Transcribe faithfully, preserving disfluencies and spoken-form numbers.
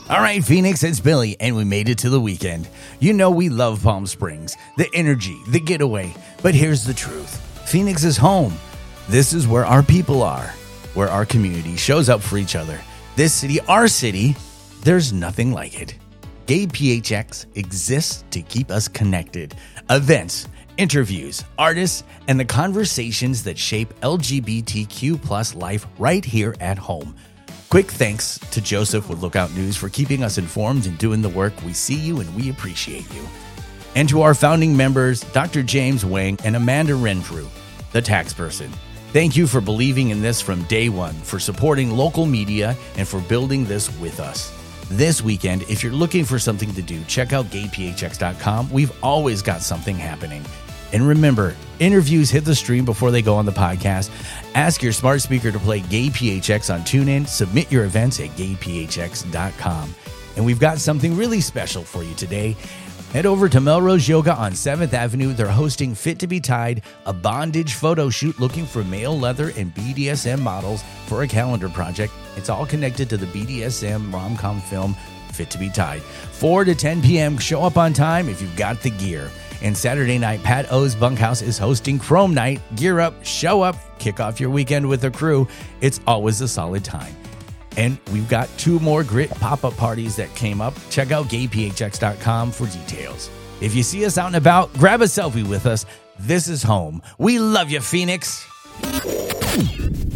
All right, Phoenix, it's Billy, and we made it to the weekend. You know we love Palm Springs, the energy, the getaway. But here's the truth. Phoenix is home. This is where our people are, where our community shows up for each other. This city, our city, there's nothing like it. Gay P H X exists to keep us connected. Events, interviews, artists, and the conversations that shape L G B T Q plus life right here at home. Quick thanks to Joseph with Lookout News for keeping us informed and doing the work. We see you and we appreciate you. And to our founding members, Doctor James Wang and Amanda Renfrew, the tax person. Thank you for believing in this from day one, for supporting local media, and for building this with us. This weekend, if you're looking for something to do, check out gay p h x dot com. We've always got something happening. And remember, interviews hit the stream before they go on the podcast. Ask your smart speaker to play Gay P H X on TuneIn. Submit your events at gay p h x dot com. And we've got something really special for you today. Head over to Melrose Yoga on seventh Avenue. They're hosting Fit to be Tied, a bondage photo shoot looking for male leather and B D S M models for a calendar project. It's all connected to the B D S M rom-com film Fit to be Tied. four to ten p.m. Show up on time if you've got the gear. And Saturday night, Pat O's Bunkhouse is hosting Chrome Night. Gear up, show up, kick off your weekend with the crew. It's always a solid time. And we've got two more Grit pop-up parties that came up. Check out gay p h x dot com for details. If you see us out and about, grab a selfie with us. This is home. We love you, Phoenix.